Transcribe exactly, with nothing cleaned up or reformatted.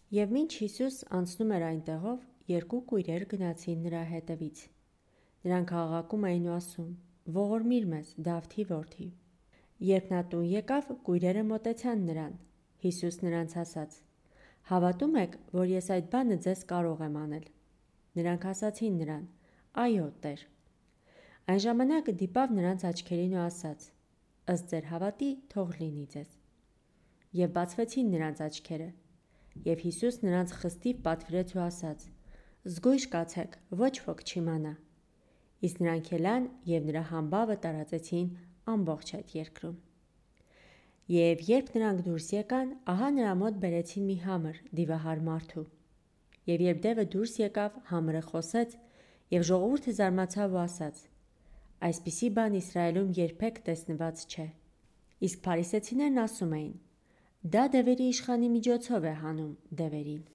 Եվ մինչ Հիսուս անցնում էր այնտեղով, երկու կույրեր գնացին նրա հետևից։ Նրանք աղաղակում էին ու ասում. «Ողորմիր մեզ, Դավթի որդի»։ Երբ նա տուն եկավ, կույրերը մոտեցան նրան։ Հիսուս նրանց ասաց. «Հավատո՞ւմ եք, որ ես այդ բանը ձեզ կարող եմ անել»։ Նրանք ասացին նրան. «Այո, Տեր»։ Այն ժամանակ դիպավ նրանց աչքերին ու ասաց. «Ըստ ձեր հավատի թող լինի ձեզ»։ Եվ բացվեցին նրանց աչքերը։ Եվ Հիսուս նրանց խստիվ պատվիրեց ու ասաց. «Զգույշ կացեք, ոչ ոք չիմանա»։ Իսկ նրանք ելան և նրա համբավը տարածեցին ամբողջ այդ երկրում։ Եվ երբ նրանք դուրս եկան, ահա նրա մոտ բերեցին մի համր դիվահար մարդու։ Եվ երբ դևը դուրս եկավ, համրը խոսեց, և ժողովուրդը զարմացավ ու ասաց. «Այսպիսի բան Իսրայելում երբեք տեսնված չէ»։ Իսկ փարիսեցիներն ասում էին. «Դա դևերի իշխանի միջոցով է հանում դևերին»։